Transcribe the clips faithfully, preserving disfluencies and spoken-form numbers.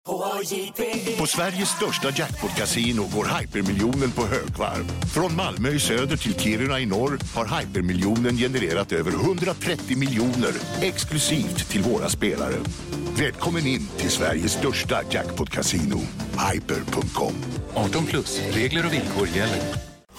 På Sveriges största jackpot-casino går Hypermiljonen på högvarv. Från Malmö i söder till Kiruna i norr har Hypermiljonen genererat över hundratrettio miljoner exklusivt till våra spelare. Välkommen in till Sveriges största jackpot-casino, hyper punkt com. arton plus, regler och villkor gäller.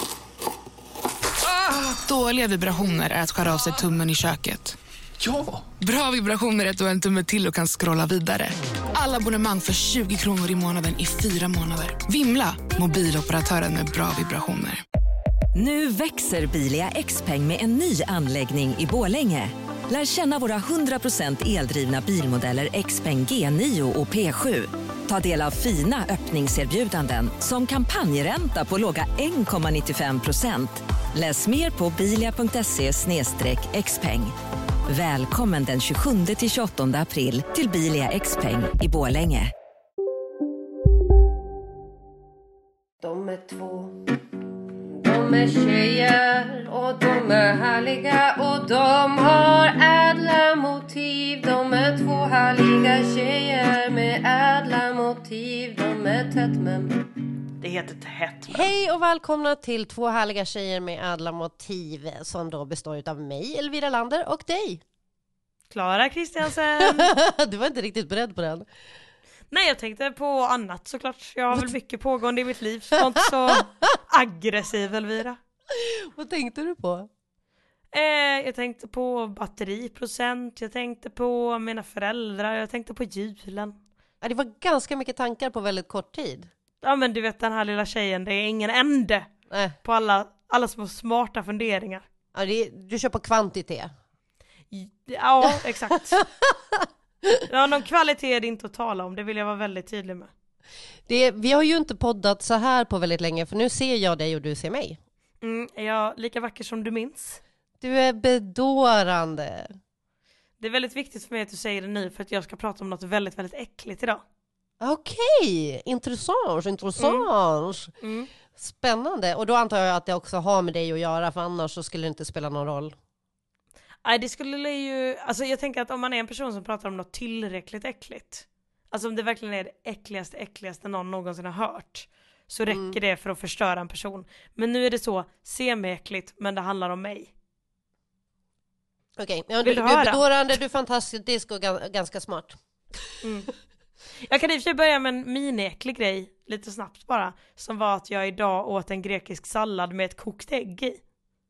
Ah, dåliga vibrationer är att skära av sig tummen i köket. Ja! Bra vibrationer är att du har en tumme till och kan scrolla vidare. Alla abonnemang för tjugo kronor i månaden i fyra månader. Vimla, mobiloperatören med bra vibrationer. Nu växer Bilia X-Peng med en ny anläggning i Borlänge. Lär känna våra hundra procent eldrivna bilmodeller X-Peng G nio och P sju. Ta del av fina öppningserbjudanden som kampanjränta på låga ett komma nittiofem procent. Läs mer på bilia punkt se slash xpeng. Välkommen den tjugosjunde till tjugoåttonde april till Bilia X-Peng i Borlänge. De är två, de är tjejer och de är härliga och de har ädla motiv. De är två härliga tjejer med ädla motiv. De är tätt men... Det heter tätt. Hej och välkomna till två härliga tjejer med ädla motiv som då består av mig, Elvira Lander, och dig. Klara Kristiansen. Du var inte riktigt beredd på den. Nej, jag tänkte på annat såklart. Jag har väl mycket pågående i mitt liv. Så jag är inte så aggressiv, Elvira. Vad tänkte du på? Eh, jag tänkte på batteriprocent. Jag tänkte på mina föräldrar. Jag tänkte på julen. Ja, det var ganska mycket tankar på väldigt kort tid. Ja, men du vet den här lilla tjejen, det är ingen ände äh. på alla, alla små smarta funderingar. Ja, det är, du kör på kvantitet. Ja, exakt. Ja, någon kvalitet är det inte att tala om, det vill jag vara väldigt tydlig med. Det, vi har ju inte poddat så här på väldigt länge, för nu ser jag dig och du ser mig. Mm, är jag lika vacker som du minns? Du är bedårande. Det är väldigt viktigt för mig att du säger det nu, för att jag ska prata om något väldigt, väldigt äckligt idag. Okej, intressant, intressant. Mm. Mm. Spännande. Och då antar jag att det också har med dig att göra, för annars så skulle det inte spela någon roll. Nej, det skulle ju... Alltså jag tänker att om man är en person som pratar om något tillräckligt äckligt, alltså om det verkligen är det äckligaste, äckligaste någon någonsin har hört, så räcker mm. det för att förstöra en person. Men nu är det så semi-äckligt, men det handlar om mig. Okej, okay. ja, du, du är bedårande, du är fantastisk och ganska smart. Mm. Jag kan i och för sig börja med en mini-äcklig grej, lite snabbt bara, som var att jag idag åt en grekisk sallad med ett kokt ägg i.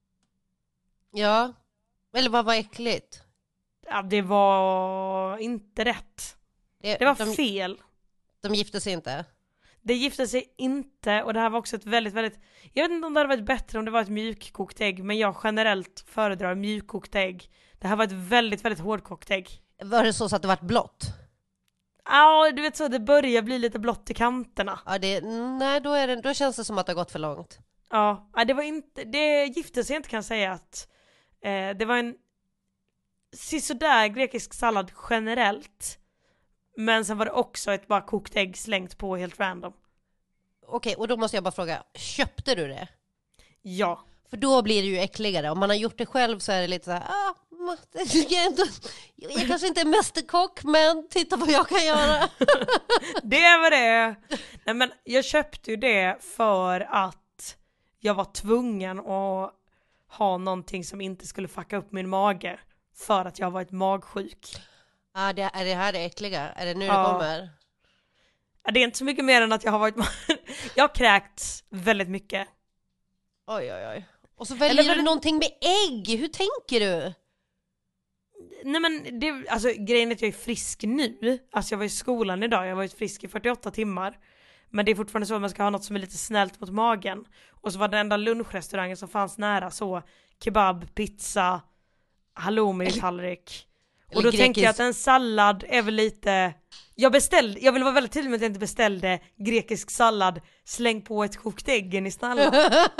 Ja, eller vad var äckligt? Ja, det var inte rätt. Det, det var de, fel. De gifte sig inte? Det gifte sig inte, och det här var också ett väldigt, väldigt... Jag vet inte om det hade varit bättre om det var ett mjukkokt ägg, men jag generellt föredrar mjukkokt ägg. Det här var ett väldigt, väldigt hårdkokt ägg. Var det så, så att det var blått? Ja, du vet så, det börjar bli lite blått i kanterna. Ja, det, nej, då, är det, då känns det som att det har gått för långt. Ja, det var inte, det gifte sig inte, kan jag säga att eh, det var en sisådär grekisk sallad generellt. Men sen var det också ett bara kokt ägg slängt på helt random. Okej, och då måste jag bara fråga, köpte du det? Ja. För då blir det ju äckligare. Om man har gjort det själv så är det lite så här, ah, jag, ändå, jag kanske inte är mästerkock, men titta vad jag kan göra. Det var det. Nej, men jag köpte ju det för att jag var tvungen att ha någonting som inte skulle fucka upp min mage, för att jag var ett magsjuk. Ah, det, är det här det äckliga? Är det nu ja. det kommer? Ja, det är inte så mycket mer än att jag har varit jag har kräkt väldigt mycket. Oj, oj, oj. Och så väljer Eller, du någonting med ägg. Hur tänker du? Nej, men det, alltså, grejen är att jag är frisk nu. Alltså jag var i skolan idag. Jag har varit frisk i fyrtioåtta timmar. Men det är fortfarande så att man ska ha något som är lite snällt mot magen. Och så var det enda lunchrestaurangen som fanns nära så kebab, pizza, halloumi-tallrik. Och då grekisk... tänker jag att en sallad är väl lite... Jag beställde, jag vill vara väldigt tydlig med att jag inte beställde grekisk sallad, släng på ett kokt ägg i stallen.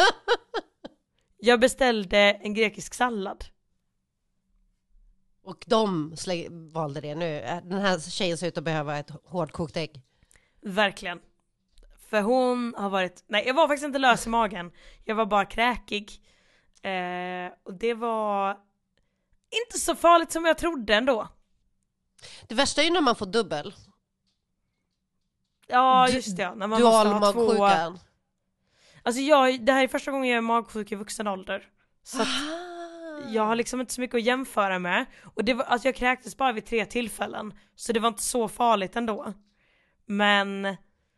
Jag beställde en grekisk sallad. Och de släng, valde det nu. Den här tjejen ser ut att behöva ett hårdkokt ägg. Verkligen. För hon har varit... Nej, jag var faktiskt inte lös i magen. Jag var bara kräkig. Eh, och det var inte så farligt som jag trodde ändå. Det värsta är ju när man får dubbel. Ja just det, när man dual måste ha två... magsjukan. Alltså jag, det här är första gången jag är magsjuk i vuxen ålder. Så att jag har liksom inte så mycket att jämföra med. Och det var, alltså jag kräktes bara vid tre tillfällen. Så det var inte så farligt ändå. Men...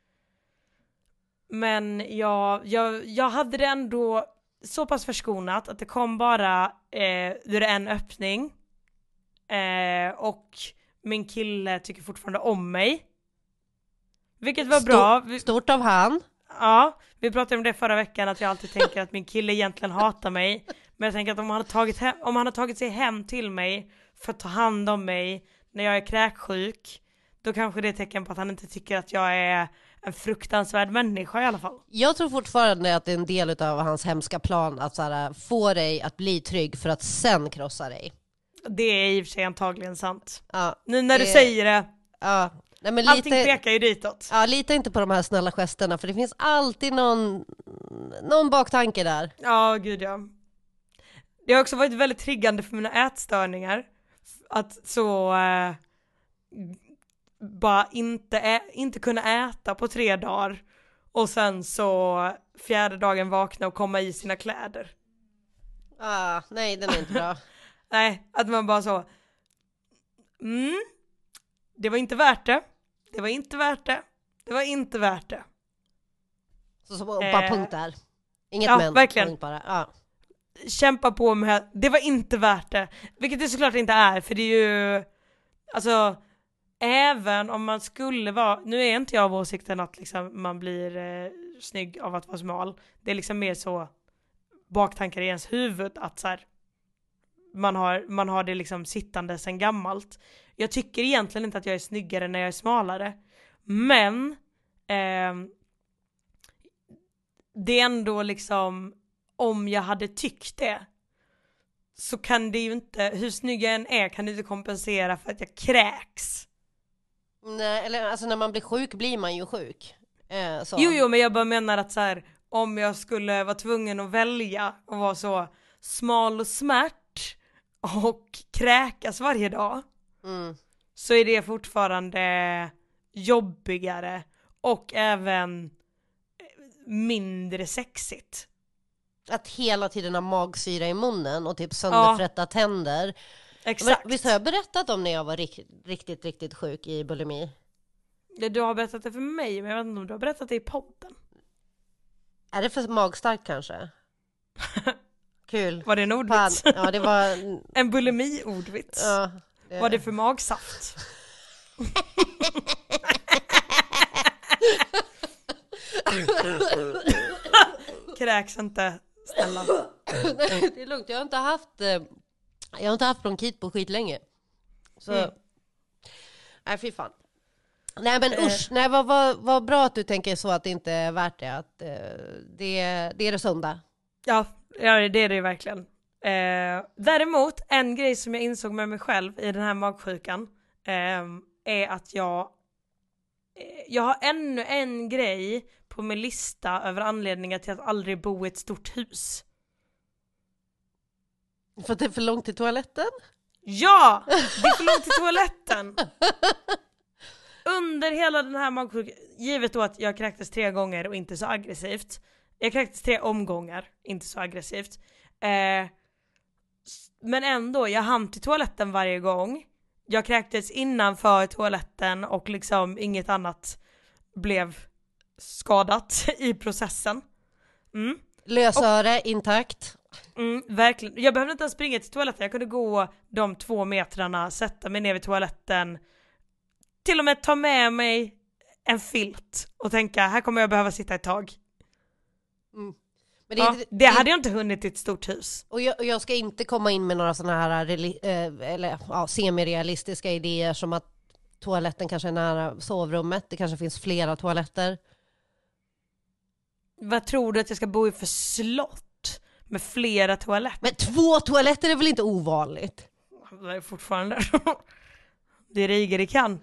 Men jag, jag, jag hade det ändå så pass förskonat att det kom bara eh, ur en öppning. Eh, och min kille tycker fortfarande om mig. Vilket var Stor, bra. Stort av han. Ja, vi pratade om det förra veckan, att jag alltid tänker att min kille egentligen hatar mig. Men jag tänker att om han har tagit, hem, om han har tagit sig hem till mig för att ta hand om mig när jag är kräksjuk, då kanske det är ett tecken på att han inte tycker att jag är en fruktansvärd människa i alla fall. Jag tror fortfarande att det är en del av hans hemska plan att så här, få dig att bli trygg för att sen krossa dig. Det är i och för sig antagligen sant. Ja, nu när det... du säger det. Ja. Nej, men allting lite... pekar ju ditåt. Ja, lita inte på de här snälla gesterna, för det finns alltid någon, någon baktanke där. Ja, gud ja. Det har också varit väldigt triggande för mina ätstörningar. Att så... Eh, bara inte, ä- inte kunna äta på tre dagar. Och sen så fjärde dagen vakna och komma i sina kläder. Ah, nej, den är inte bra. Nej, att man bara så... Mm, det var inte värt det. Det var inte värt det. Det var inte värt det. Så, så bara eh, punkt där. Inget ja, men. Verkligen. Punkt bara. Ja. Kämpa på med, det var inte värt det. Vilket det såklart inte är, för det är ju... Alltså, även om man skulle vara... Nu är inte jag av åsikten att liksom man blir eh, snygg av att vara smal. Det är liksom mer så baktankar i ens huvud att så här, man, har, man har det liksom sittande sedan gammalt. Jag tycker egentligen inte att jag är snyggare när jag är smalare. Men eh, det är ändå liksom, om jag hade tyckt det, så kan det ju inte, hur snygg jag än är, kan det inte kompensera för att jag kräks. Nej, eller alltså när man blir sjuk blir man ju sjuk. Eh, så. Jo, jo, men jag bara menar att så här, om jag skulle vara tvungen att välja och vara så smal och smärt och kräkas varje dag, Mm. så är det fortfarande jobbigare och även mindre sexigt. Att hela tiden ha magsyra i munnen och typ sönderfrätta ja. tänder. Exakt. Men, visst har jag berättat om när jag var riktigt, riktigt, riktigt sjuk i bulimi? Ja, du har berättat det för mig, men jag vet inte om du har berättat det i podden. Är det för magstarkt kanske? Kul. Var det en ordvits? Fan. Ja, det var... en bulimi-ordvits. Ja, det... Var det för magsaft? Kräks inte, snälla. Nej, det är lugnt. Jag har inte haft eh, jag har inte haft bronkit på skit länge. Så mm. Nej, fy fan. Nej, men usch, nej, vad, vad, vad bra att du tänker så, att det inte är värt det, att eh, det, det är det sunda. Ja, ja, det är det verkligen. Eh, däremot, en grej som jag insåg med mig själv i den här magsjukan eh, är att jag jag har ännu en grej på min lista över anledningar till att aldrig bo i ett stort hus. För att det är för långt till toaletten? Ja! Det är för långt till toaletten. Under hela den här magsjukan, givet då att jag kräktes tre gånger och inte så aggressivt. Jag kräktes tre omgångar, inte så aggressivt. Eh, men ändå, jag hann till toaletten varje gång. Jag kräktes innanför toaletten och liksom inget annat blev skadat i processen. Mm. Lösöre, och, intakt. Mm, verkligen. Jag behövde inte ens springa till toaletten. Jag kunde gå de två metrarna, sätta mig ner vid toaletten. Till och med ta med mig en filt och tänka, här kommer jag behöva sitta ett tag. Mm. Men det, ja, det, det hade jag inte hunnit i ett stort hus. Och jag, och jag ska inte komma in med några sådana här eh, eller, ja, semi-realistiska idéer som att toaletten kanske är nära sovrummet. Det kanske finns flera toaletter. Vad tror du att jag ska bo i för slott med flera toaletter? Men två toaletter är väl inte ovanligt? Det är fortfarande. Det är riger det kan.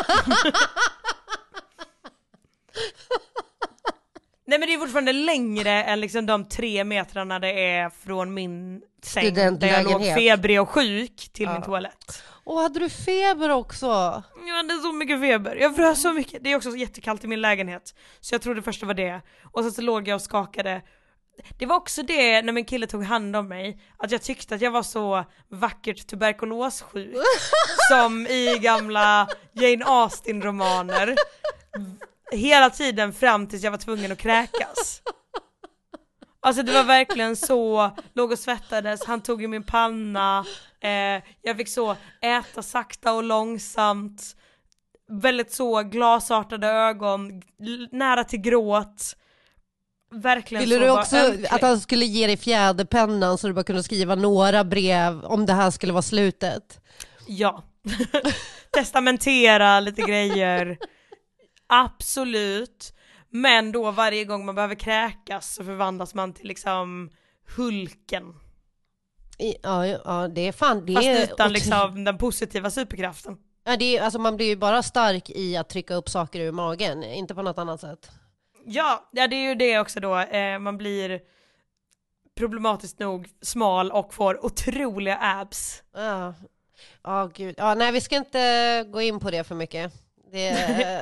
Nej, men det är fortfarande längre än liksom de tre metrarna det är från min säng där jag låg febrig och sjuk till ja. min toalett. Och hade du feber också? Jag hade så mycket feber. Jag frös så mycket. Det är också jättekallt i min lägenhet. Så jag trodde först det var det. Och sen så låg jag och skakade. Det var också det när min kille tog hand om mig. Att jag tyckte att jag var så vackert tuberkulossjuk. Som i gamla Jane Austen-romaner. Hela tiden fram tills jag var tvungen att kräkas. Alltså det var verkligen så. Låg och svettades, han tog i min panna. eh, Jag fick så äta sakta och långsamt. Väldigt så glasartade ögon, nära till gråt. Verkligen. Ville så du också ömklig. att han skulle ge dig fjäderpennan så du bara kunde skriva några brev om det här skulle vara slutet? Ja. Testamentera lite grejer. Absolut. Men då varje gång man behöver kräkas så förvandlas man till liksom Hulken. I, ja, ja, det är fan det Fast är utan otro- liksom den positiva superkraften. Ja, det är, alltså man blir ju bara stark i att trycka upp saker ur magen, inte på något annat sätt. Ja, ja det är ju det också då. Eh, man blir problematiskt nog smal och får otroliga abs. Ja, ja gud. Ja, nej, vi ska inte gå in på det för mycket. Det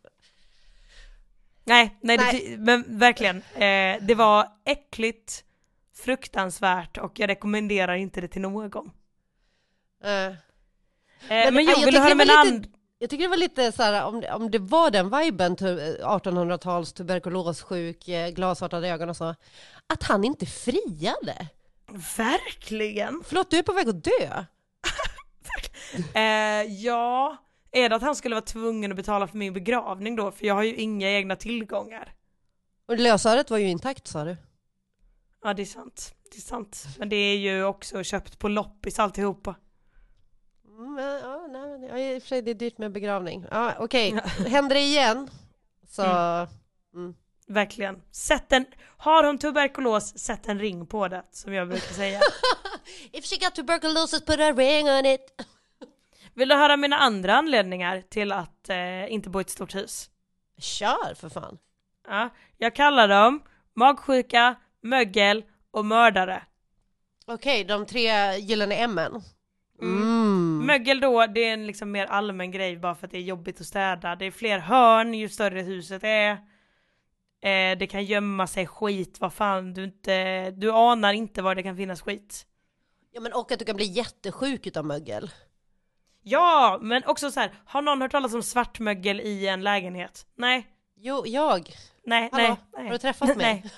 Nej, nej, Nej. Det, men verkligen. Eh, det var äckligt, fruktansvärt och jag rekommenderar inte det till någon. Uh. Eh, men, men ja, jo, jag vill du tycker höra det min var and... lite, jag tycker det var lite så här, om, om det var den viben, tu- artonhundratals tuberkulossjuk, eh, glasartade ögon och så, att han inte friade. Verkligen. Förlåt, du är på väg att dö. Eh, ja, är det att han skulle vara tvungen att betala för min begravning då? För jag har ju inga egna tillgångar. Och lösöret var ju intakt, sa du. Ja, det är sant. Det är sant. Men det är ju också köpt på loppis alltihopa. Mm, ja, nej, men, ja, i och för sig det är dyrt med begravning. Ja, okej, händer det igen så... Mm. Mm. Verkligen. Sätt en... Har hon tuberkulos, sätt en ring på det, som jag brukar säga. If she got tuberculosis, put a ring on it. Vill du höra mina andra anledningar till att eh, inte bo i ett stort hus? Kör för fan. Ja, jag kallar dem magsjuka, mögel och mördare. Okej, de tre gyllene M-en. Mm. Mm. Mögel då, det är en liksom mer allmän grej bara för att det är jobbigt att städa. Det är fler hörn ju större huset är. Eh, det kan gömma sig skit, vad fan, du inte, du anar inte var det kan finnas skit. Ja, men och att du kan bli jättesjuk utav mögel. Ja, men också så här, har någon hört talas om svartmögel i en lägenhet? Nej. Jo, jag. Nej, Hallå, nej, nej. har du träffat mig? Nej.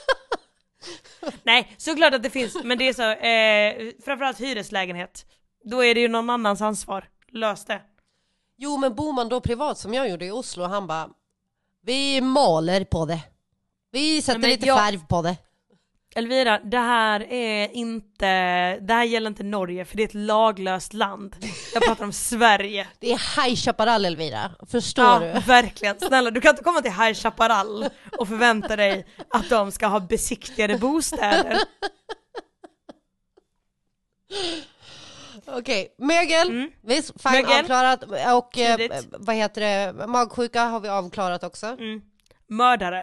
Nej, såklart att det finns, men det är så, eh, framförallt hyreslägenhet. Då är det ju någon annans ansvar. Lös det. Jo, men bor man då privat som jag gjorde i Oslo, han bara, vi maler på det. Vi sätter Nej, men lite jag- färg på det. Elvira, det här är inte, det här gäller inte Norge för det är ett laglöst land. Jag pratar om Sverige. Det är High Chaparral, Elvira. Förstår Ja, du? verkligen. Snälla, du kan inte komma till High Chaparral och förvänta dig att de ska ha besiktigade bostäder. Okej, mögel. Mm. Visst, fine, Mögel. avklarat. Och eh, Tydligt. vad heter det? Magsjuka har vi avklarat också. Mm. Mördare.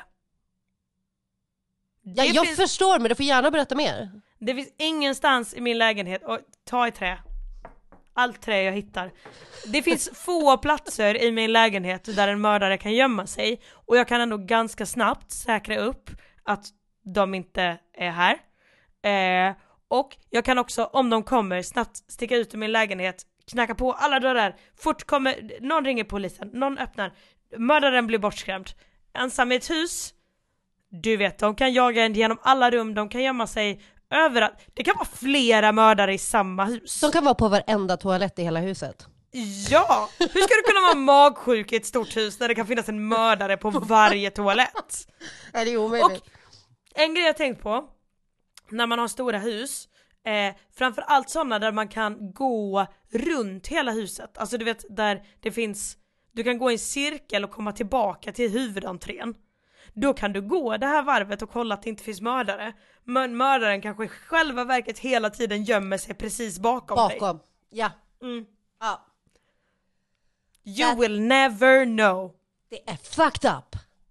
Ja, Det jag finns- förstår, men du får gärna berätta mer. Det finns ingenstans i min lägenhet, och ta i trä. Allt trä jag hittar. Det finns få platser i min lägenhet där en mördare kan gömma sig. Och jag kan ändå ganska snabbt säkra upp att de inte är här. Eh, och jag kan också, om de kommer, snabbt sticka ut ur min lägenhet, knacka på alla dörrar. Fort kommer, någon ringer polisen, någon öppnar. Mördaren blir bortskrämd. Ensam i ett hus. Du vet, de kan jaga en genom alla rum, de kan gömma sig överallt. Det kan vara flera mördare i samma hus. De kan vara på varenda toalett i hela huset. Ja! Hur ska du kunna vara magsjuk i ett stort hus när det kan finnas en mördare på varje toalett? Är det omöjligt? Och en grej jag tänkt på, när man har stora hus, eh, framförallt sådana där man kan gå runt hela huset. Alltså du vet, där det finns, du kan gå i en cirkel och komma tillbaka till huvudentrén. Då kan du gå det här varvet och kolla att det inte finns mördare. Men mördaren kanske i själva verket hela tiden gömmer sig precis bakom, dig. Bakom. Ja. Mm. Ja. You That- will never know. Det är fucked up.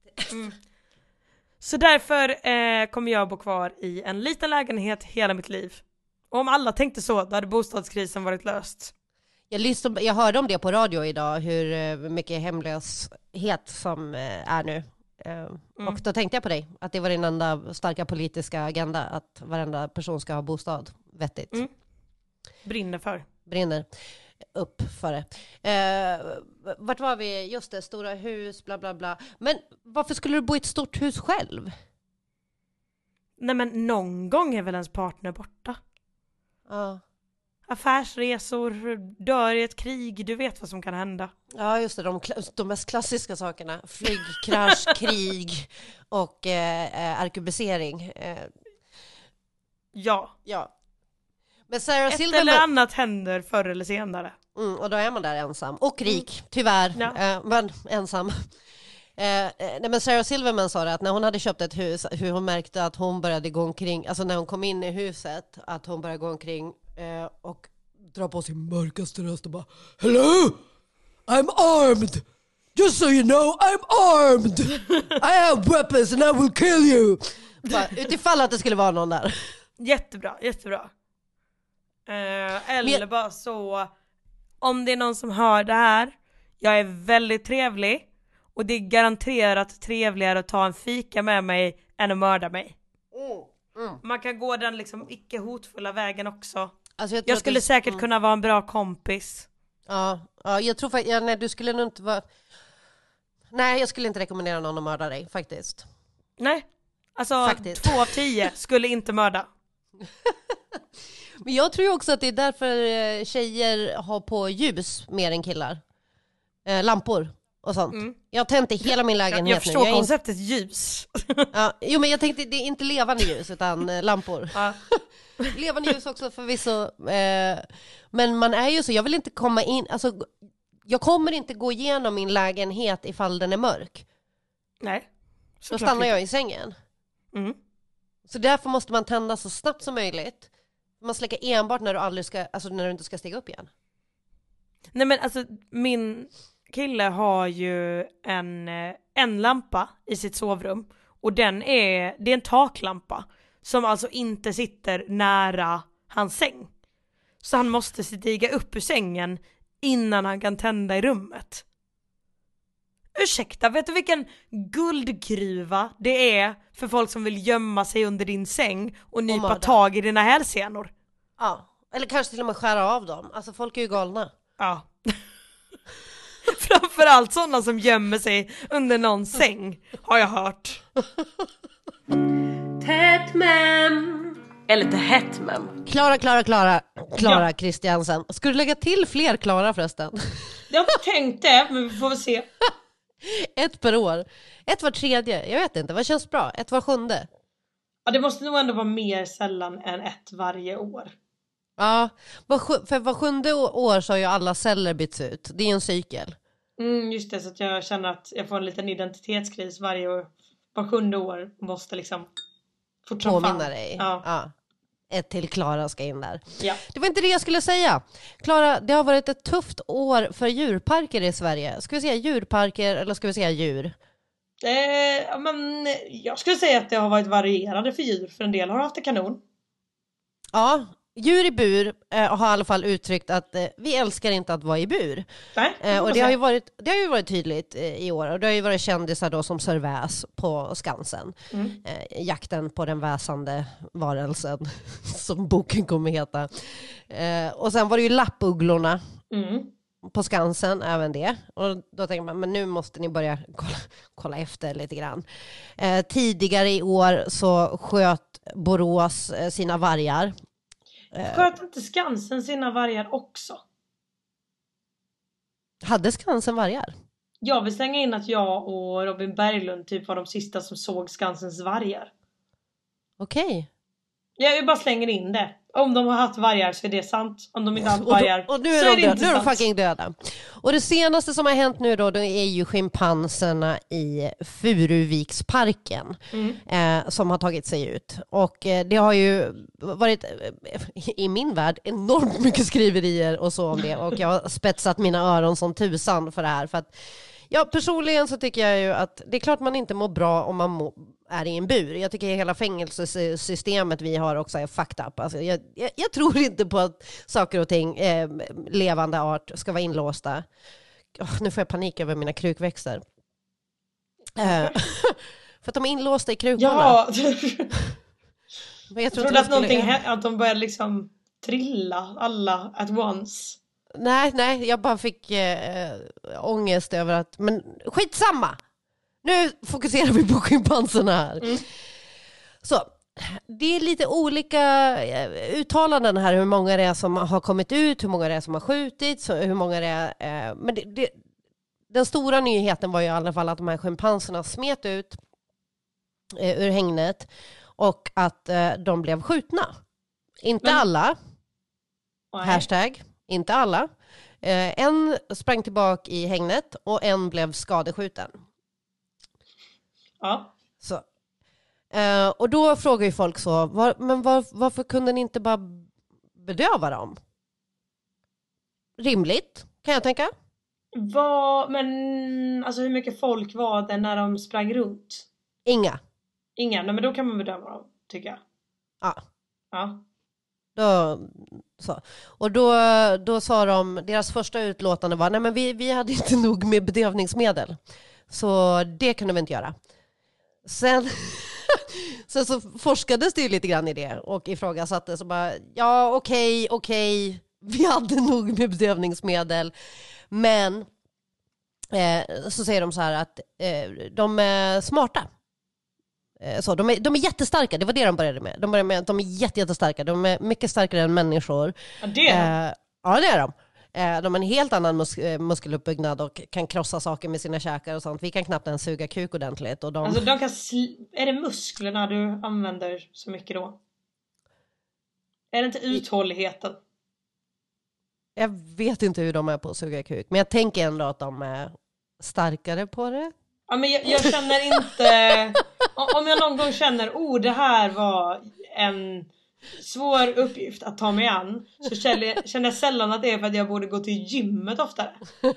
Så därför eh, kommer jag bo kvar i en liten lägenhet hela mitt liv. Och om alla tänkte så, då hade bostadskrisen varit löst. Jag, lyssnade, jag hörde om det på radio idag, hur mycket hemlöshet som är nu. Mm. Och då tänkte jag på dig, att det var din enda starka politiska agenda, att varenda person ska ha bostad vettigt. Mm. Brinner för. Brinner upp för det. Eh, vart var vi? Just det, stora hus, bla bla bla. Men varför skulle du bo i ett stort hus själv? Nej men någon gång är väl ens partner borta. Ja. Affärsresor, dör i ett krig, du vet vad som kan hända. Ja just det, de, de mest klassiska sakerna. Flygkrasch, krig och eh, arkebusering. Eh. Ja. Ja. Men Sarah Ett Silverman... eller annat händer förr eller senare. Mm, och då är man där ensam. Och rik, mm. tyvärr. Ja. Eh, men ensam. Eh, nej, men Sarah Silverman sa det, att när hon hade köpt ett hus, hur hon märkte att hon började gå omkring, alltså när hon kom in i huset, att hon började gå omkring eh, och dra på sin mörkaste röst och bara Hello! I'm armed! Just so you know, I'm armed! I have weapons and I will kill you! Bara, utifall att det skulle vara någon där. Jättebra, jättebra. Eh, eller Men... bara så, om det är någon som hör det här, jag är väldigt trevlig och det är garanterat trevligare att ta en fika med mig än att mörda mig. Mm. Mm. Man kan gå den liksom icke hotfulla vägen också. Alltså jag, jag skulle det... säkert mm. kunna vara en bra kompis. Ja, ja jag tror faktiskt, ja, nej du skulle nog inte vara, nej jag skulle inte rekommendera någon att mörda dig faktiskt. Nej, alltså faktiskt. Två av tio skulle inte mörda. Men jag tror ju också att det är därför tjejer har på ljus mer än killar. Eh, lampor och sånt. Mm. Jag har tänt i hela min lägenhet. Jag, jag förstår nu. Jag konceptet in... ljus. Ja, jo men jag tänkte, det är inte levande ljus utan eh, lampor. Ja. Levande ljus också förvisso. Eh, men man är ju så, jag vill inte komma in, alltså jag kommer inte gå igenom min lägenhet ifall den är mörk. Nej. Så stannar jag i sängen. Mm. Så därför måste man tända så snabbt som möjligt. Man släcker enbart när du aldrig ska, alltså när du inte ska stiga upp igen. Nej men alltså min kille har ju en, en lampa i sitt sovrum. Och den är, det är en taklampa. Som alltså inte sitter nära hans säng. Så han måste stiga upp ur sängen innan han kan tända i rummet. Ursäkta, vet du vilken guldgruva det är för folk som vill gömma sig under din säng och nypa och tag i dina hälsenor? Ja, eller kanske till och med skära av dem. Alltså folk är ju galna. Ja. Framförallt sådana som gömmer sig under någon säng, har jag hört. Tätt mem. Eller lite hett mem. Klara, Klara, Klara. Klara Kristiansen. Ska du lägga till fler Klara förresten? Jag har tänkt det, men vi får väl se. Ett per år. Ett var tredje. Jag vet inte, vad känns bra? Ett var sjunde. Ja, det måste nog ändå vara mer sällan än ett varje år. Ja, för var sjunde år så har ju alla celler bytts ut. Det är en cykel. Mm, just det, så att jag känner att jag får en liten identitetskris varje år. Var sjunde år måste liksom påminna dig. Ja. Ja. Ett till Klara ska in där. Ja. Det var inte det jag skulle säga. Klara, det har varit ett tufft år för djurparker i Sverige. Ska vi säga djurparker eller ska vi säga djur? Eh, men jag skulle säga att det har varit varierande för djur. För en del har haft det kanon. Ja, djur i bur eh, har i alla fall uttryckt att eh, vi älskar inte att vara i bur. Nej, eh, och det har, ju varit, det har ju varit tydligt eh, i år. Och det har ju varit kändisar då som Sir Väs på Skansen. Mm. Eh, jakten på den väsande varelsen som boken kommer heta. Eh, och sen var det ju lappugglorna mm. på Skansen, även det. Och då tänker man, men nu måste ni börja kolla, kolla efter lite grann. Eh, tidigare i år så sköt Borås eh, sina vargar. Sköt inte Skansen sina vargar också? Hade Skansen vargar? Jag vill slänga in att jag och Robin Berglund typ var de sista som såg Skansens vargar. Okej. Okay. Jag bara slänger in det. Om de har haft vargar så är det sant. Om de inte har haft vargar och, då, och nu är så de är det död. Nu är de fucking döda. Och det senaste som har hänt nu då, då är ju schimpanserna i Furuviksparken mm. eh, som har tagit sig ut. Och eh, det har ju varit eh, i min värld enormt mycket skriverier och så om det. Och jag har spetsat mina öron som tusan för det här. För att ja, personligen så tycker jag ju att det är klart man inte mår bra om man må, är i en bur. Jag tycker hela fängelsesystemet vi har också är fucked up. Alltså jag, jag, jag tror inte på att saker och ting, eh, levande art, ska vara inlåsta. Oh, nu får jag panik över mina krukväxter. Eh, för att de är inlåsta i krukorna. Ja, Men jag jag tror trodde inte att, de skulle... någonting, att de började liksom trilla alla at once. Nej, nej, jag bara fick eh, ångest över att... Men skitsamma! Nu fokuserar vi på schimpanserna här. Mm. Så, det är lite olika uttalanden här hur många det är som har kommit ut, hur många det är som har skjutits, hur många det är... Eh, men det, det, den stora nyheten var ju i alla fall att de här schimpanserna smet ut eh, ur hängnet och att eh, de blev skjutna. Inte men... alla. Nej. Hashtag, inte alla. Eh, en sprang tillbaka i hängnet och en blev skadeskjuten. Ja. Så. Uh, och då frågar ju folk så, var, men var, varför kunde ni inte bara bedöva dem? Rimligt, kan jag tänka. Vad, men alltså hur mycket folk var det när de sprang runt? Inga. Inga, nej, men då kan man bedöva dem, tycker jag. Ja. Ja. Då, så. Och då, då sa de, deras första utlåtande var, nej men vi, vi hade inte nog med bedövningsmedel. Så det kunde vi inte göra. Sen, sen så forskades det ju lite grann i det och ifrågasatte så bara, ja okej, okay, okej, okay, vi hade nog med bedövningsmedel, men eh, så säger de så här att eh, de är smarta. Eh, så, de, är, de är jättestarka, det var det de började med. De började med att de är jätte, jättestarka, de är mycket starkare än människor. Ja, det är de. Eh, ja, det är de. De har en helt annan mus- muskeluppbyggnad och kan krossa saker med sina käkar och sånt. Vi kan knappt ens suga kuk ordentligt. Och de... Alltså de kan sl- är det musklerna du använder så mycket då? Är det inte uthålligheten? Jag vet inte hur de är på att suga kuk. Men jag tänker ändå att de är starkare på det. Ja, men jag, jag känner inte... Om jag någon gång känner, oh det här var en... svår uppgift att ta mig an, så känner jag, känner jag sällan att det är för att jag borde gå till gymmet oftare.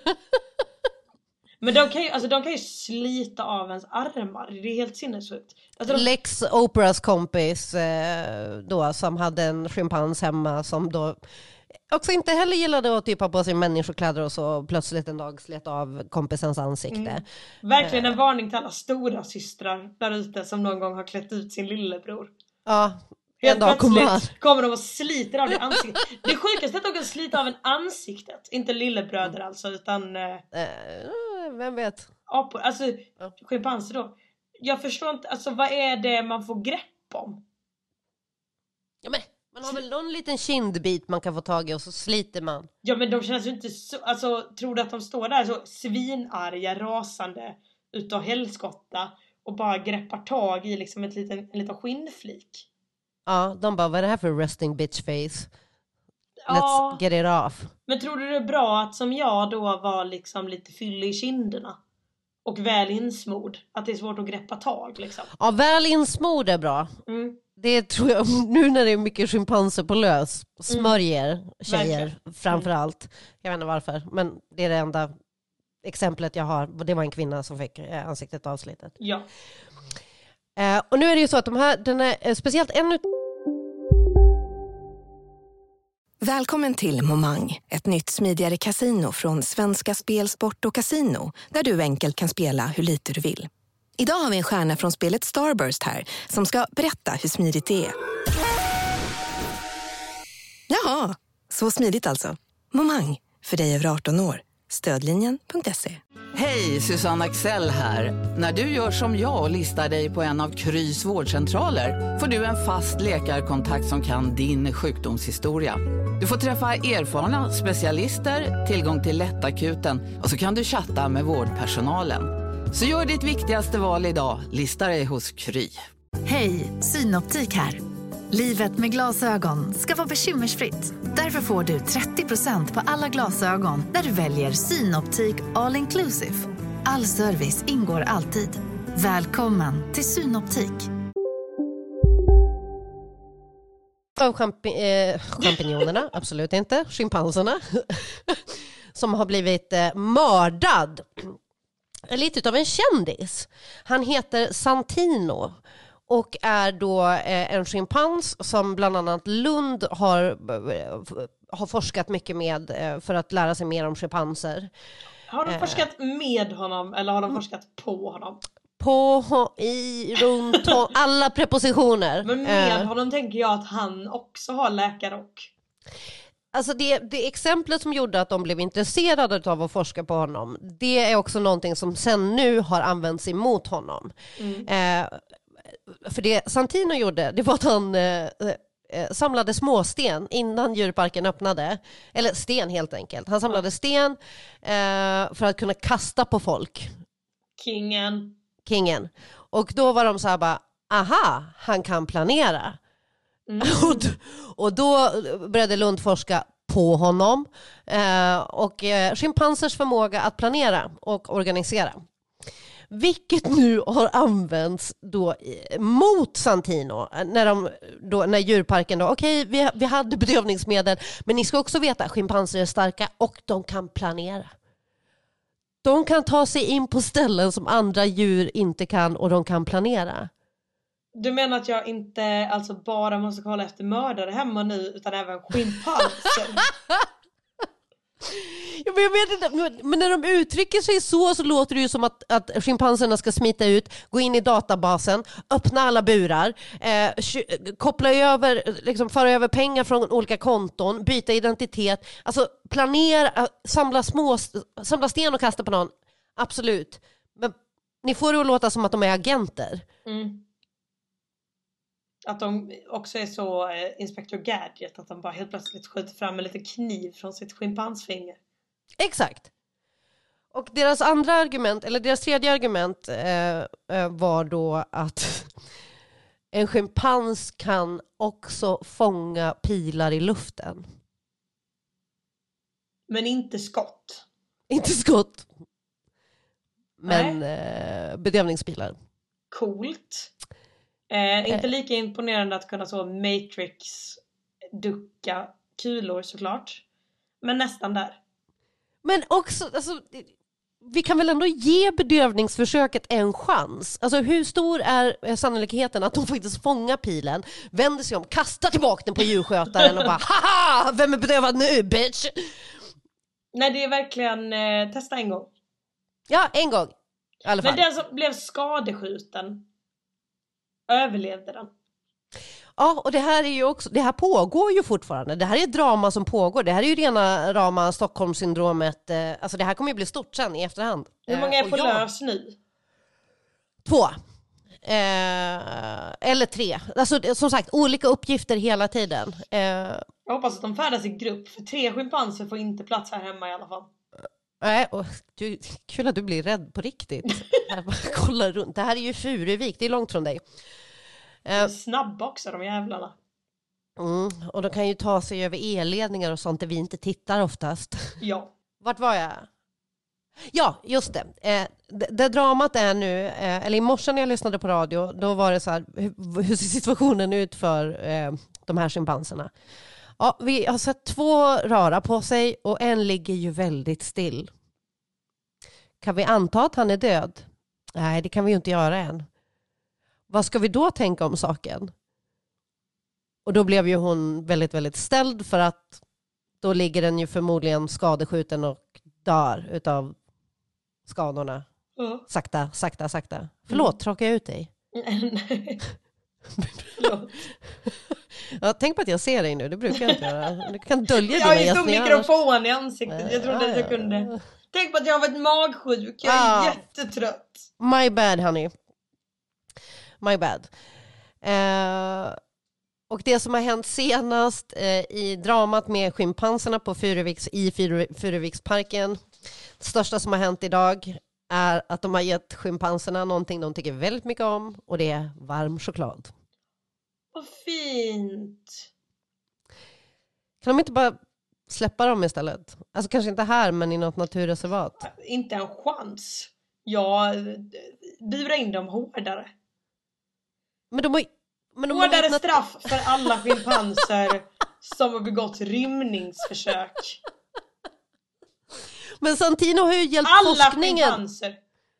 Men de kan ju, alltså, de kan ju slita av ens armar. Det är helt sinnessjukt. Alltså, de... Lex Oprahs kompis eh, då, som hade en schimpans hemma som då också inte heller gillade att typa på sig människokläder och så plötsligt en dag slet av kompisens ansikte. Mm. Verkligen en varning till alla stora systrar där ute som någon gång har klätt ut sin lillebror. Ja. Helt plötsligt kommer, kommer de och sliter av det ansiktet. Det sjukaste är att de kan slita av en ansiktet. Inte lillebröder alltså, utan... Eh, vem vet? Apor, alltså, ja. Schimpanser då. Jag förstår inte, alltså vad är det man får grepp om? Ja men, man har väl någon liten kindbit man kan få tag i och så sliter man. Ja men de känns ju inte så, alltså tror du att de står där så svinarga, rasande utav helskotta och bara greppar tag i liksom ett liten, en liten skinnflik? Ja, de bara, vad är det här för resting bitch face? Let's ja, get it off. Men tror du det är bra att som jag då var liksom lite fyllig i kinderna och väl insmord, att det är svårt att greppa tag liksom? Ja, väl insmord är bra. Mm. Det tror jag, nu när det är mycket schimpanser på lös, smörjer mm. tjejer Verkligen. Framförallt. Mm. Jag vet inte varför, men det är det enda exemplet jag har. Det var en kvinna som fick ansiktet avslitet. Ja. Uh, och nu är det ju så att de här, den är speciellt en ut- Välkommen till Momang, ett nytt smidigare kasino från Svenska Spel, Sport och Casino, där du enkelt kan spela hur lite du vill. Idag har vi en stjärna från spelet Starburst här som ska berätta hur smidigt det är. Jaha, så smidigt alltså. Momang, för dig över arton år. Stödlinjen punkt se. Hej, Susanne Axel här. När du gör som jag och listar dig på en av Krys vårdcentraler får du en fast läkarkontakt som kan din sjukdomshistoria. Du får träffa erfarna specialister, tillgång till lättakuten och så kan du chatta med vårdpersonalen. Så gör ditt viktigaste val idag, lista dig hos Kry. Hej, Synoptik här. Livet med glasögon ska vara bekymmersfritt. Därför får du trettio procent på alla glasögon när du väljer Synoptik All Inclusive. All service ingår alltid. Välkommen till Synoptik. Av champi- eh, champinjonerna, absolut inte. Schimpanserna. Som har blivit eh, mördad lite utav en kändis. Han heter Santino och är då eh, en schimpans som bland annat Lund har, eh, har forskat mycket med eh, för att lära sig mer om schimpanser. Har de forskat med honom eller har de forskat på honom? På, i, runt, alla prepositioner. Men med honom tänker jag att han också har läkarrock. Alltså det, det exemplet som gjorde att de blev intresserade av att forska på honom, det är också någonting som sen nu har använts emot honom. Mm. Eh, för det Santino gjorde, det var att han eh, eh, samlade småsten innan djurparken öppnade. Eller sten helt enkelt. Han samlade sten eh, för att kunna kasta på folk. Kingen. Kingen. Och då var de så här bara, aha, han kan planera. Mm. och, och då började Lund forska på honom eh, och eh, schimpansers förmåga att planera och organisera. Vilket nu har använts då mot Santino när, de, då, när djurparken då, okej okay, vi, vi hade bedövningsmedel men ni ska också veta, schimpanser är starka och de kan planera. De kan ta sig in på ställen som andra djur inte kan och de kan planera. Du menar att jag inte alltså bara måste kolla efter mördare hemma nu utan även schimpanser? Ja, men jag vet inte, men när de uttrycker sig så så låter det ju som att, att schimpanserna ska smita ut, gå in i databasen, öppna alla burar, eh, koppla över, liksom föra över pengar från olika konton, byta identitet, alltså planera, samla små, samla sten och kasta på någon. Absolut. Men ni får det att låta som att de är agenter. Mm. Att de också är så eh, Inspector Gadget, att de bara helt plötsligt skjuter fram en liten kniv från sitt schimpansfinger. Exakt. Och deras andra argument, eller deras tredje argument eh, var då att en schimpans kan också fånga pilar i luften. Men inte skott. Inte skott. Men eh, bedövningspilar. Coolt. Eh, inte lika imponerande att kunna så Matrix ducka kulor såklart. Men nästan där. Men också, alltså, vi kan väl ändå ge bedövningsförsöket en chans. Alltså hur stor är sannolikheten att de faktiskt fångar pilen, vänder sig om, kastar tillbaka den på djurskötaren och bara haha, vem är bedövad nu bitch? Nej, det är verkligen eh, testa en gång. Ja, en gång. I alla fall. Men den som blev skadeskjuten överlevde den. Ja, och det här är ju också, det här pågår ju fortfarande. Det här är ett drama som pågår. Det här är ju rena rama Stockholmssyndromet. Alltså det här kommer ju bli stort sen i efterhand. Hur många är på jag... lös nu? Två. Eh, eller tre. Alltså som sagt, olika uppgifter hela tiden. Eh... Jag hoppas att de färdas i grupp. För tre schimpanser får inte plats här hemma i alla fall. Nej, och du, kul att du blir rädd på riktigt. Kolla runt. Det här är ju Furuvik, det är långt från dig. De är snabba också, de jävlarna. Mm, och de kan ju ta sig över elledningar och sånt där vi inte tittar oftast. Ja. Vart var jag? Ja, just det. Eh, det, det dramat är nu, eh, eller i morse när jag lyssnade på radio, då var det så här, hur, hur ser situationen ut för eh, de här schimpanserna? Ja, vi har sett två röra på sig och en ligger ju väldigt still. Kan vi anta att han är död? Nej, det kan vi ju inte göra än. Vad ska vi då tänka om saken? Och då blev ju hon väldigt, väldigt ställd för att då ligger den ju förmodligen skadeskjuten och dör utav skadorna. Mm. Sakta, sakta, sakta. Förlåt, mm. tråkar jag ut dig? Nej. Förlåt. Ja, tänk på att jag ser dig nu, det brukar jag inte göra. Du kan dölja jag dina gästningar. Jag har ju stor mikrofon i ansiktet, jag trodde ja, att jag kunde. Tänk på att jag har varit magsjuk, jag är ja. jättetrött. My bad, honey. My bad. Eh, och det som har hänt senast eh, i dramat med schimpanserna på Furuviks, i Furuviksparken, det största som har hänt idag är att de har gett schimpanserna någonting de tycker väldigt mycket om, och det är varm choklad. Vad fint. Kan de inte bara släppa dem istället? Alltså kanske inte här, men i något naturreservat. Inte en chans. Jag burar in dem hårdare. Men de har, men de hårdare har straff för alla schimpanser som har begått rymningsförsök. Men Santino har ju hjälpt alla forskningen. Schimpanser.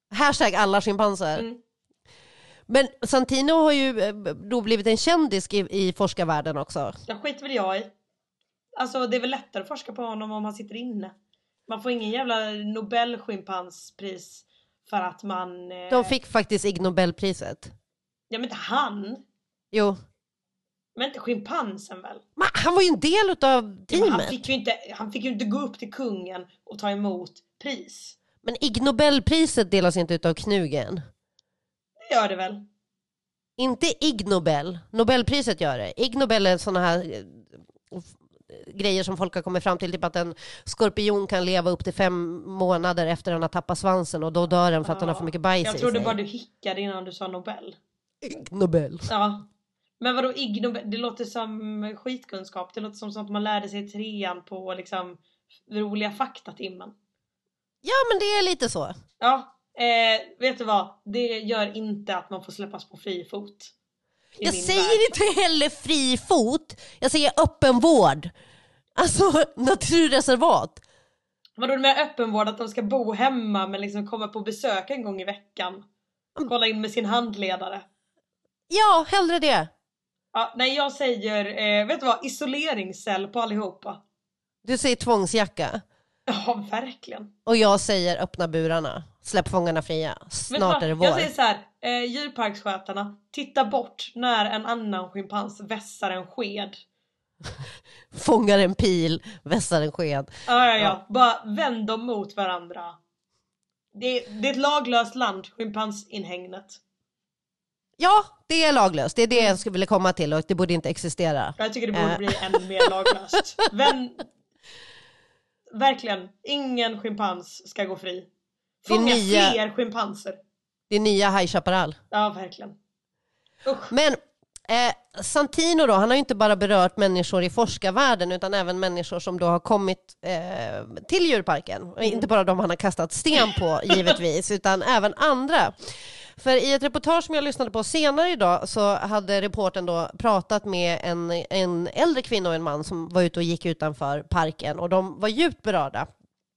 Hashtag alla schimpanser. Mm. Men Santino har ju då blivit en kändis i, i forskarvärlden också. Jag skiter väl jag i. Alltså det är väl lättare att forska på honom om han sitter inne. Man får ingen jävla Nobelschimpanspris för att man... Eh... De fick faktiskt Ig Nobelpriset. Ja men inte han. Jo. Men inte schimpansen väl? Men han var ju en del av teamet. Ja, han, fick ju inte, han fick ju inte gå upp till kungen och ta emot pris. Men Ig Nobelpriset delas inte ut av Knugen. Det gör det väl? Inte Ig Nobel. Nobelpriset gör det. Ig Nobel är såna här eh, grejer som folk har kommit fram till. Typ att en skorpion kan leva upp till fem månader efter att den har tappat svansen. Och då dör den för att den har för mycket bajs i sig. Jag trodde bara du hickade innan du sa Nobel. Ig Nobel. Ja. Men vadå Ig Nobel? Det låter som skitkunskap. Det låter som så att man lärde sig i trean på liksom roliga faktatimmen. Ja men det är lite så. Ja. Eh, vet du vad? Det gör inte att man får släppas på fri fot. Jag säger värld. Inte heller fri fot. Jag säger öppen vård. Alltså naturreservat. Vadå med öppenvård? Att de ska bo hemma men liksom komma på besök en gång i veckan. Kolla in med sin handledare. Ja, hellre det. Ja, nej jag säger, eh, vet du vad? Isoleringscell på allihopa. Du säger tvångsjacka. Ja, verkligen. Och jag säger öppna burarna. Släpp fångarna fria. Snart är det vår. Jag säger så här, eh, djurparksskötarna, titta bort när en annan schimpans vässar en sked. Fångar en pil, vässar en sked. Ja, ja, ja. Bara vänd dem mot varandra. Det, det är ett laglöst land, schimpansinhägnet. Ja, det är laglöst. Det är det jag skulle vilja komma till och det borde inte existera. Jag tycker det borde äh. bli ännu mer laglöst. Vem... Verkligen, ingen schimpans ska gå fri. Fånga nya... fler schimpanser. Det är nya High Chaparral. Ja, verkligen. Usch. Men eh, Santino då, han har ju inte bara berört människor i forskarvärlden utan även människor som då har kommit eh, till djurparken. Mm. Inte bara de han har kastat sten på givetvis utan även andra. För i ett reportage som jag lyssnade på senare idag så hade reportern då pratat med en, en äldre kvinna och en man som var ute och gick utanför parken och de var djupt berörda.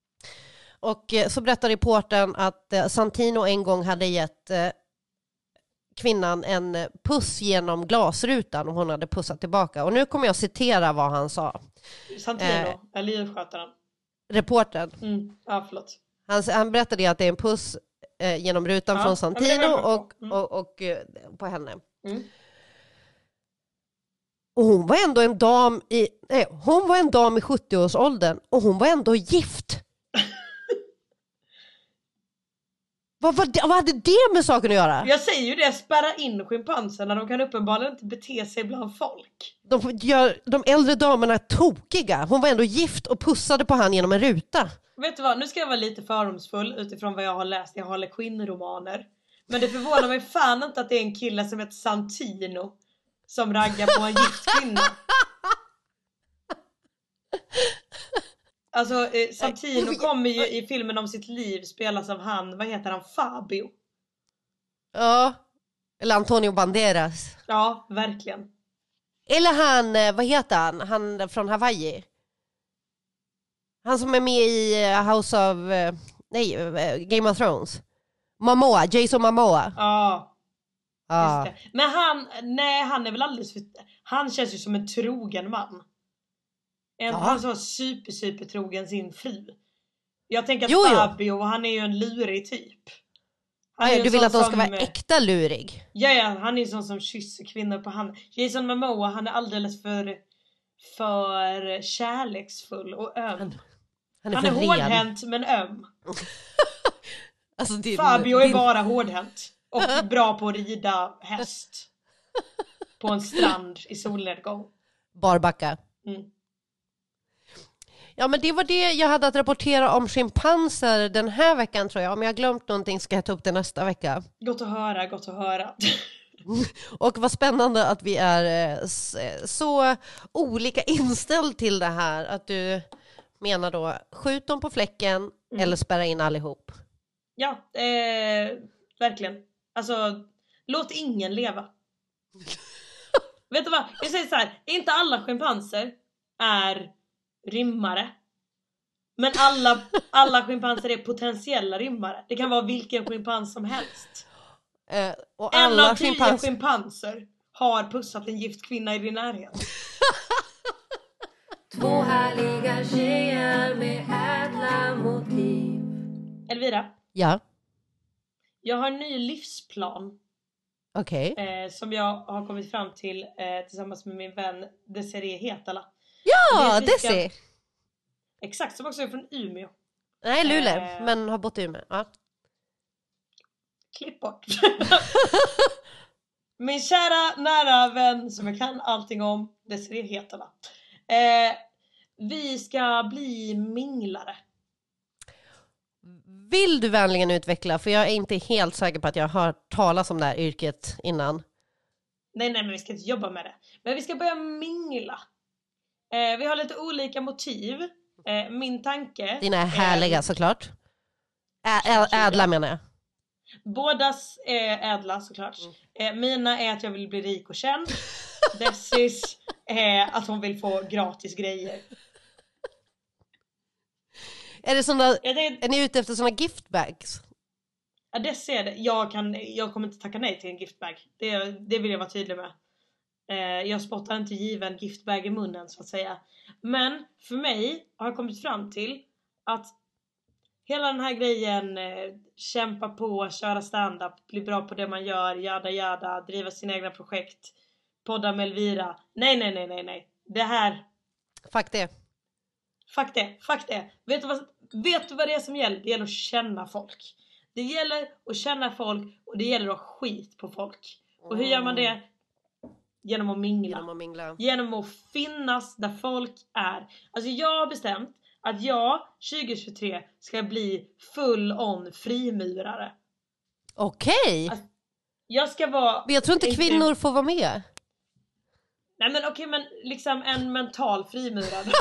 Och så berättar reportern att Santino en gång hade gett kvinnan en puss genom glasrutan och hon hade pussat tillbaka. Och nu kommer jag citera vad han sa. Santino, eh, eller djurskötaren? Reportern. Mm. Ja, förlåt. Han, han berättade att det är en puss eh, genom rutan ja, från Santino och, mm. och, och, och på henne. Mm. Och hon var ändå en dam i nej, hon var en dam i sjuttio-årsåldern och hon var ändå gift. Vad, vad, vad hade det med saken att göra? Jag säger ju det, spärra in schimpanserna. De kan uppenbarligen inte bete sig bland folk. De gör de äldre damerna tokiga. Hon var ändå gift och pussade på han genom en ruta. Vet du vad, nu ska jag vara lite fördomsfull utifrån vad jag har läst i Harley Quinn-romaner. Men det förvånar mig fan inte att det är en kille som heter Santino som raggar på en gift kvinna. Alltså eh, Santino kommer ju i filmen om sitt liv spelas av han, vad heter han, Fabio? Ja, eller Antonio Banderas. Ja, verkligen. Eller han, vad heter han, han från Hawaii? Han som är med i House of, nej, Game of Thrones. Momoa, Jason Momoa. Ja. Ja. Just det. Men han, nej han är väl alldeles för, han känns ju som en trogen man. En, ja. Han så super super trogen sin fru. Jag tänker att jo, Fabio, jo. Han är ju en lurig typ. Nej, du vill att de ska som, vara äkta lurig? Ja, ja, han är ju sån som kysser kvinnor på hand. Jason Momoa, han är alldeles för för kärleksfull och öm. Han, han är, han är hårdhänt men öm. Alltså, din, Fabio din... är bara hårdhänt och bra på att rida häst på en strand i solnedgång. Barbacka. Mm. Ja, men det var det jag hade att rapportera om schimpanser den här veckan tror jag. Om jag har glömt någonting ska jag ta upp det nästa vecka. Gott att höra, gott att höra. Och vad spännande att vi är så olika inställd till det här. Att du menar då, skjut dem på fläcken mm. eller spärra in allihop. Ja, eh, verkligen. Alltså, låt ingen leva. Vet du vad? Jag säger så här, inte alla schimpanser är rymmare. Men alla, alla schimpanser är potentiella rimmare. Det kan vara vilken schimpans som helst. Uh, och en alla av tio schimpans... schimpanser har pussat en gift kvinna i din närhet. Två härliga tjejer med ädla motiv. Elvira? Ja? Jag har en ny livsplan. Okej. Okay. Eh, som jag har kommit fram till eh, tillsammans med min vän Desiree Hetala. Ja, Desi! Ska... Exakt, som också är från Umeå. Nej, Luleå, eh... men har bott i Umeå. Ja. Klipp bort. Min kära nära vän som jag kan allting om, Desiree Hetala. Eh, vi ska bli minglare. Vill du vänligen utveckla? För jag är inte helt säker på att jag har hört talas om det här yrket innan. Nej, nej, men vi ska inte jobba med det. Men vi ska börja mingla. Eh, vi har lite olika motiv. Eh, min tanke... Dina är härliga är... såklart. Ä- ä- ädla menar jag. Bådas är ädla såklart. Mm. Eh, mina är att jag vill bli rik och känd. Dessis är att hon vill få gratis grejer. Är det såna, är ni ute efter såna giftbags? Ja, det ser det. Jag, kan, jag kommer inte tacka nej till en giftbag. Det, det vill jag vara tydlig med. Eh, jag spottar inte given giftbag i munnen så att säga. Men för mig har jag kommit fram till att hela den här grejen, eh, kämpa på, köra stand-up, bli bra på det man gör, jada jada, driva sina egna projekt, podda med Elvira. Nej, nej, nej, nej, nej. Det här... Fuck det. Fuck det, fuck det. Vet du, vad, vet du vad det är som gäller? Det gäller att känna folk. Det gäller att känna folk och det gäller att ha skit på folk. Och hur gör man det? Genom att mingla. Genom att mingla. Genom att finnas där folk är. Alltså jag har bestämt att jag tjugo tjugotre ska bli full on frimurare. Okej. Okay. Alltså, jag ska vara... Men jag tror inte kvinnor får vara med. Nej men okej, okay, men liksom en mental frimurare.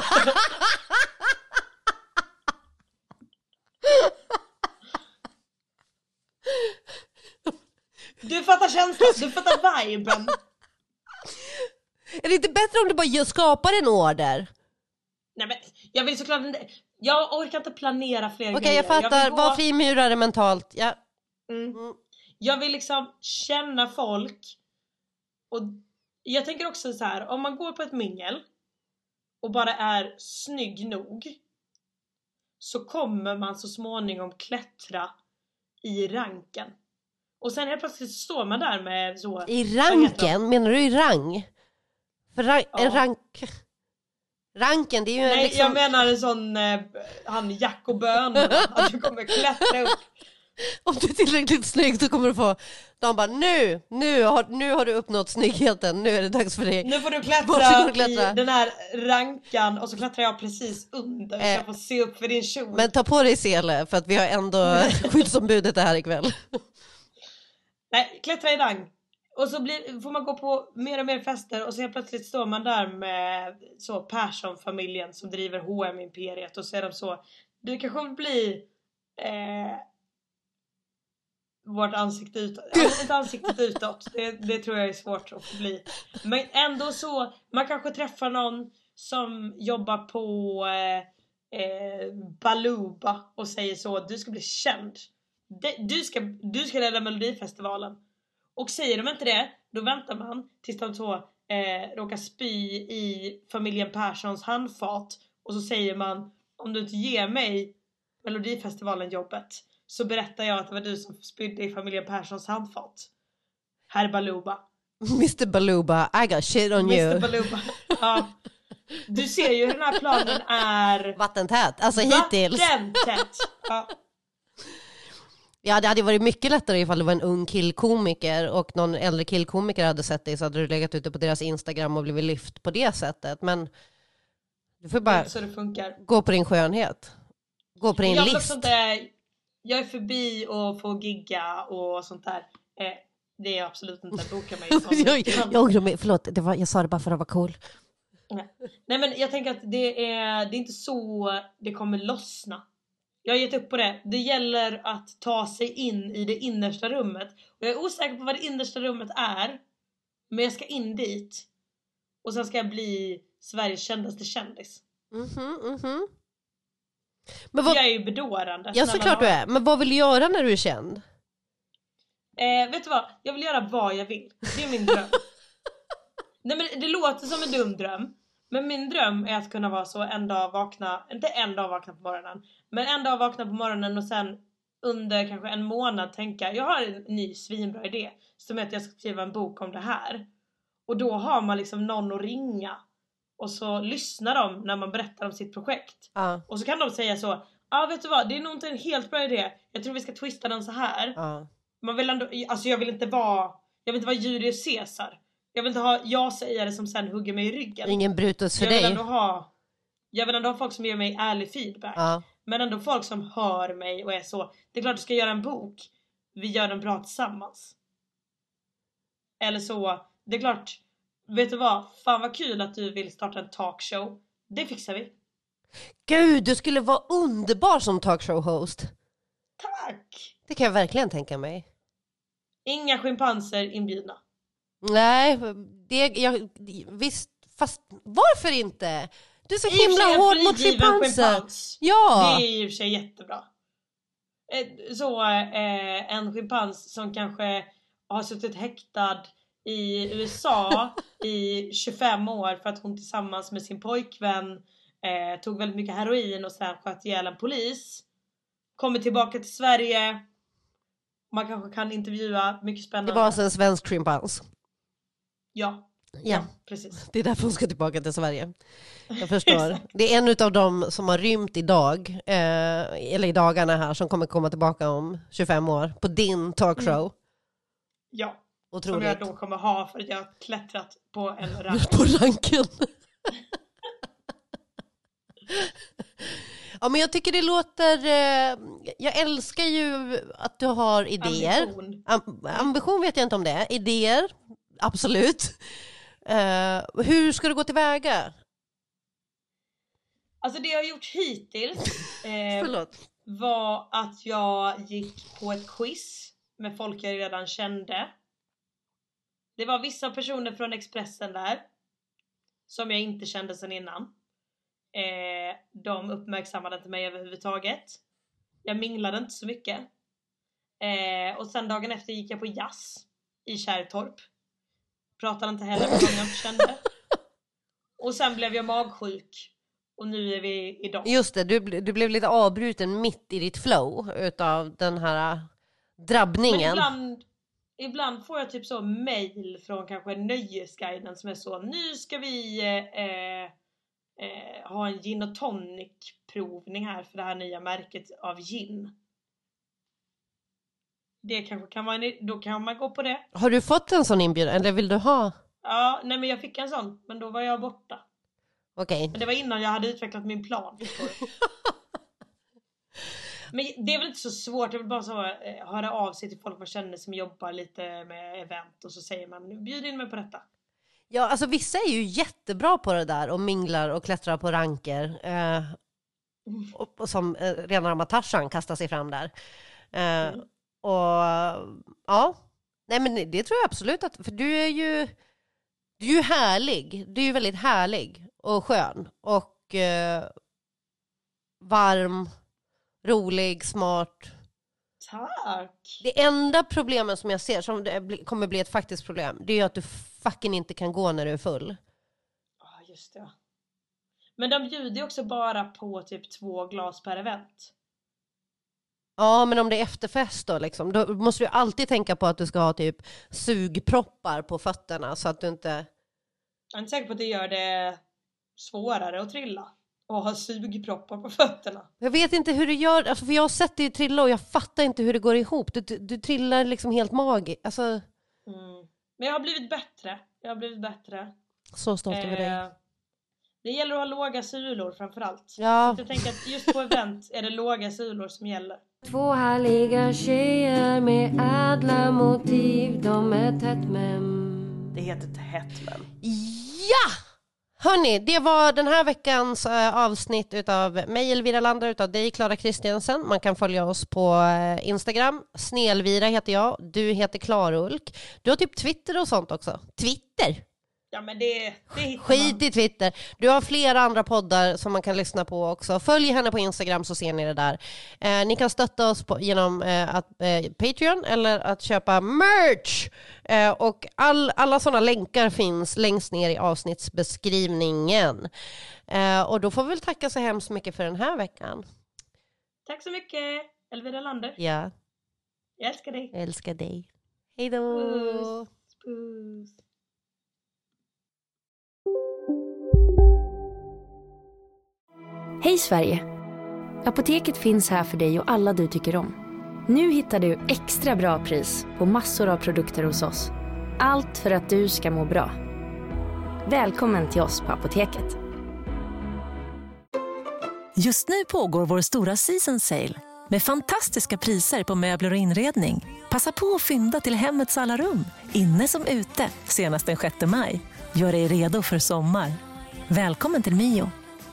Du fattar känslan, du fattar viben. Är det inte bättre om du bara skapar en order? Nej men, jag vill såklart inte... Jag orkar inte planera fler okay, grejer. Okej, jag fattar. Jag gå... Var frimurare mentalt. Ja. Mm. Mm. Jag vill liksom känna folk. Och jag tänker också så här, om man går på ett mingel och bara är snygg nog, så kommer man så småningom klättra i ranken. Och sen helt plötsligt står man där med så... I ranken? Menar du i rang? För rank, ja. En rank... Ranken, det är ju Nej, liksom... jag menar en sån... Eh, han Jack och Bönorna. Att du kommer klättra upp. Om du är tillräckligt snygg så kommer du få... De bara, nu, nu har, nu har du uppnått snyggheten. Nu är det dags för dig. Nu får du klättra, klättra. i den här rankan. Och så klättrar jag precis under. Så eh, jag får se upp för din kjol. Men ta på dig sele, för att vi har ändå skyddsombudet här ikväll. Nej, klättra i rang. Och så blir, får man gå på mer och mer fester. Och så helt plötsligt står man där med så Persson-familjen som driver H och M-imperiet. Och så är de så, du kanske blir eh, vårt ansikte utåt. Alltså, inte ansiktet utåt. Det, det tror jag är svårt att få bli. Men ändå så, man kanske träffar någon som jobbar på eh, eh, Baluba och säger så, du ska bli känd. De, du ska, du ska leda Melodifestivalen. Och säger de inte det, då väntar man tills de så eh, råkar spy i familjen Perssons handfat. Och så säger man, om du inte ger mig Melodifestivalen jobbet, så berättar jag att det var du som spydde i familjen Perssons handfat. Herr Baluba. mister Baluba, I got shit on you. mister Baluba, ja. Du ser ju hur den här planen är... Vattentät, alltså hittills. Vattentät, ja. Ja, det hade varit mycket lättare ifall det var en ung killkomiker och någon äldre killkomiker hade sett dig, så hade du legat ute på deras Instagram och blivit lyft på det sättet. Men du får bara så det funkar. Gå på din skönhet. Gå på din jag list. Sånt där, jag är förbi och får gigga och sånt där. Eh, det är absolut inte att boka mig. jag, jag, förlåt, det var, jag sa det bara för att vara cool. Nej. Nej, men jag tänker att det är, det är inte så det kommer lossna. Jag har gett upp på det. Det gäller att ta sig in i det innersta rummet. Och jag är osäker på vad det innersta rummet är. Men jag ska in dit. Och sen ska jag bli Sveriges kändaste kändis. Mhm, mhm. Men vad... Jag är ju bedårande. Ja, såklart du är. Men vad vill du göra när du är känd? Eh, vet du vad? Jag vill göra vad jag vill. Det är min dröm. Nej, men det låter som en dum dröm. Men min dröm är att kunna vara så en dag vakna, inte en dag vakna på morgonen, men en dag vakna på morgonen och sen under kanske en månad tänka, jag har en ny svinbra idé som är att jag ska skriva en bok om det här. Och då har man liksom någon att ringa och så lyssnar de när man berättar om sitt projekt. Uh. Och så kan de säga så, ja ah, vet du vad, det är nog inte en helt bra idé. Jag tror vi ska twista den så här. Uh. Man vill ändå, alltså jag vill inte vara, jag vill inte vara Julius Caesar. Jag vill inte ha jag-sägare som sen hugger mig i ryggen. Ingen Brutus för jag vill dig. Ändå ha, jag vill ändå ha folk som ger mig ärlig feedback. Ja. Men ändå folk som hör mig och är så. Det är klart du ska göra en bok. Vi gör den bra tillsammans. Eller så. Det är klart. Vet du vad? Fan vad kul att du vill starta en talkshow. Det fixar vi. Gud, du skulle vara underbar som talkshow-host. Tack. Det kan jag verkligen tänka mig. Inga schimpanser inbjudna. Nej, det, jag, visst, fast varför inte? Du är så himla hård mot schimpanser. Schimpans. Ja. Det är ju i och för sig jättebra. Så eh, en schimpans som kanske har suttit häktad i U S A i tjugofem år för att hon tillsammans med sin pojkvän eh, tog väldigt mycket heroin och sen sköt ihjäl en polis. Kommer tillbaka till Sverige. Man kanske kan intervjua, mycket spännande. Det var alltså en svensk schimpans. Ja. Ja, ja, precis. Det är därför hon ska tillbaka till Sverige. Jag förstår. Det är en av dem som har rymt idag, eh, eller i dagarna här, som kommer komma tillbaka om tjugofem år på din talkshow. Mm. Ja, otroligt. Som jag då kommer ha för att jag har klättrat på en rank. På ranken. Ja, men jag tycker det låter... Eh, jag älskar ju att du har idéer. Ambition. Am- ambition vet jag inte om det är. Idéer, absolut. Uh, hur ska du gå tillväga? Alltså det jag har gjort hittills eh, var att jag gick på ett quiz med folk jag redan kände. Det var vissa personer från Expressen där som jag inte kände sedan innan. Eh, de uppmärksammade inte mig överhuvudtaget. Jag minglade inte så mycket. Eh, och sen dagen efter gick jag på jazz i Kärrtorp. Pratade inte heller med någon jag inte kände. Och sen blev jag magsjuk. Och nu är vi idag. Just det, du, du blev lite avbruten mitt i ditt flow utav den här drabbningen. Men ibland, ibland får jag typ så mail från kanske Nöjesguiden som är så: nu ska vi eh, eh, ha en gin och tonic provning här för det här nya märket av gin. Det kanske kan vara en, då kan man gå på det. Har du fått en sån inbjudan eller vill du ha? Ja, nej men jag fick en sån, men då var jag borta. Okej. Okay. Men det var innan jag hade utvecklat min plan. Men det är väl inte så svårt. Jag vill bara så höra av sig till folk man känner som jobbar lite med event. Och så säger man, bjud in mig på detta. Ja, alltså vissa är ju jättebra på det där. Och minglar och klättrar på ranker. Eh, och, och som eh, rena rama Tarzan kastar sig fram där. Eh, mm. Och ja. Nej men det tror jag absolut att. För du är ju Du är ju härlig. Du är ju väldigt härlig. Och skön. Och eh, varm. Rolig, smart. Tack. Det enda problemet som jag ser, som det kommer bli ett faktiskt problem, det är ju att du fucking inte kan gå när du är full. Ja, ah, just det. Men de bjuder också bara på typ två glas per event. Ja, men om det är efterfest då liksom, då måste du alltid tänka på att du ska ha typ sugproppar på fötterna så att du inte... Jag är inte säker på att det gör det svårare att trilla. Och ha sugproppar på fötterna. Jag vet inte hur du gör. Alltså för jag har sett dig trilla och jag fattar inte hur det går ihop. Du, du, du trillar liksom helt magiskt. Alltså... Mm. Men jag har blivit bättre. Jag har blivit bättre. Så stolt över dig. Eh, det gäller att ha låga sulor framförallt. Ja. Så jag tänker att just på event är det låga sulor som gäller. Två härliga tjejer med ädla motiv. De är tätt men. Det heter tätt men. Ja! Hörni, det var den här veckans äh, avsnitt utav mig, Elvira Lander, utav dig, Clara Kristiansen. Man kan följa oss på äh, Instagram. Snelvira heter jag. Du heter Klarulk. Du har typ Twitter och sånt också. Twitter? Ja, men det, det hittar Skit man. i Twitter. Du har flera andra poddar som man kan lyssna på också. Följ henne på Instagram så ser ni det där. Eh, ni kan stötta oss på, genom eh, att, eh, Patreon eller att köpa merch. Eh, och all, alla sådana länkar finns längst ner i avsnittsbeskrivningen. Eh, och då får vi väl tacka så hemskt mycket för den här veckan. Tack så mycket, Elvira Lander. Ja. Jag älskar dig. Jag älskar dig. Hej då. Puss. Puss. Hej Sverige! Apoteket finns här för dig och alla du tycker om. Nu hittar du extra bra pris på massor av produkter hos oss. Allt för att du ska må bra. Välkommen till oss på Apoteket. Just nu pågår vår stora season sale med fantastiska priser på möbler och inredning. Passa på att fynda till hemmets alla rum, inne som ute, senast den sjätte maj. Gör dig redo för sommar. Välkommen till Mio.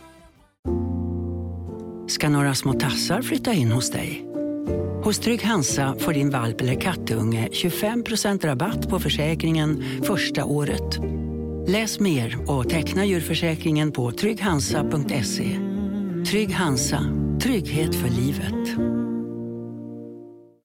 Ska några små tassar flytta in hos dig? Hos Trygg Hansa får din valp eller kattunge tjugofem procent rabatt på försäkringen första året. Läs mer och teckna djurförsäkringen på trygg hansa punkt se. Trygg Hansa, trygghet för livet.